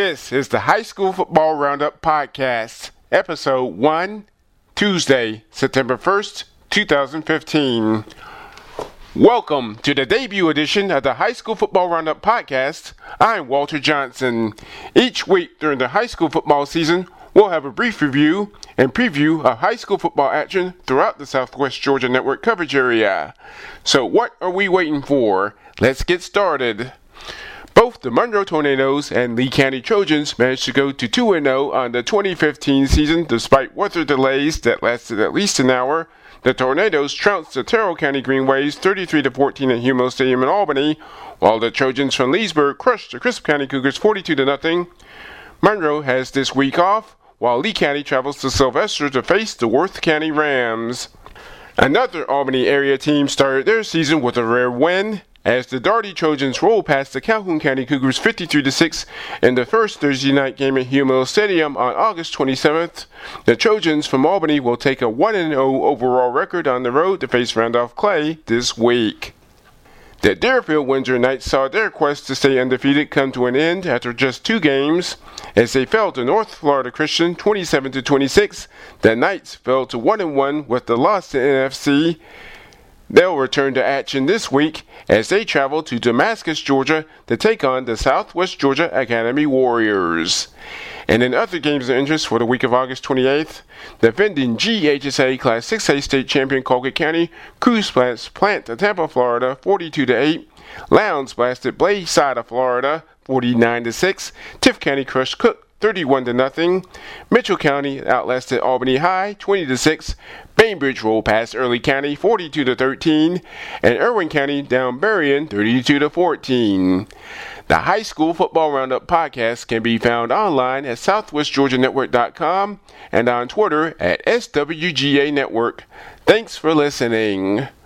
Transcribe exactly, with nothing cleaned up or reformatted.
This is the High School Football Roundup Podcast, Episode one, Tuesday, September first, twenty fifteen. Welcome to the debut edition of the High School Football Roundup Podcast. I'm Walter Johnson. Each week during the high school football season, we'll have a brief review and preview of high school football action throughout the Southwest Georgia Network coverage area. So what are we waiting for? Let's get started. Both the Monroe Tornadoes and Lee County Trojans managed to go to two and oh on the twenty fifteen season despite weather delays that lasted at least an hour. The Tornadoes trounced the Terrell County Greenways thirty-three to fourteen at Humo Stadium in Albany, while the Trojans from Leesburg crushed the Crisp County Cougars forty-two to nothing. Monroe has this week off, while Lee County travels to Sylvester to face the Worth County Rams. Another Albany area team started their season with a rare win, as the Darty Trojans rolled past the Calhoun County Cougars fifty-three to six in the first Thursday night game at Humo Stadium on August twenty-seventh. The Trojans from Albany will take a one and oh overall record on the road to face Randolph Clay this week. The Deerfield Windsor Knights saw their quest to stay undefeated come to an end after just two games. As they fell to North Florida Christian twenty-seven to twenty-six, the Knights fell to one and one with the loss to N F C. They'll return to action this week as they travel to Damascus, Georgia to take on the Southwest Georgia Academy Warriors. And in other games of interest for the week of August twenty-eighth, the defending G H S A Class six A state champion Colgate County cruise plants Plant to Tampa, Florida forty-two to eight. Lowndes blasted Blayside of Florida forty-nine to six. Tift County crushed Cook thirty-one to nothing. Mitchell County outlasted Albany High twenty to six. Bainbridge rolled past Early County forty-two to thirteen, and Irwin County down Berrien thirty-two to fourteen. The High School Football Roundup podcast can be found online at southwest georgia network dot com and on Twitter at S W G A Network. Thanks for listening.